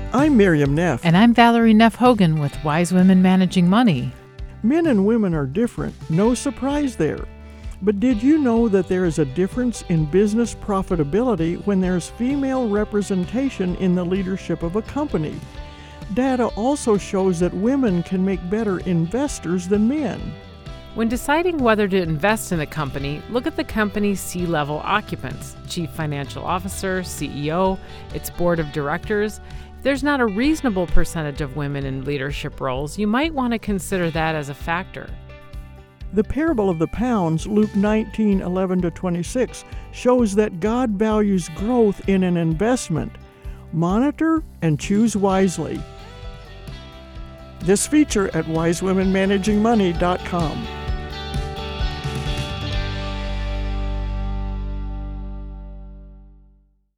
I'm Miriam Neff. And I'm Valerie Neff Hogan with Wise Women Managing Money. Men and women are different, no surprise there. But did you know that there is a difference in business profitability when there's female representation in the leadership of a company? Data also shows that women can make better investors than men. When deciding whether to invest in a company, look at the company's C-level occupants, Chief Financial Officer, CEO, its board of directors. If there's not a reasonable percentage of women in leadership roles, you might want to consider that as a factor. The parable of the pounds, Luke 19:11-26, shows that God values growth in an investment. Monitor and choose wisely. This feature at wisewomenmanagingmoney.com.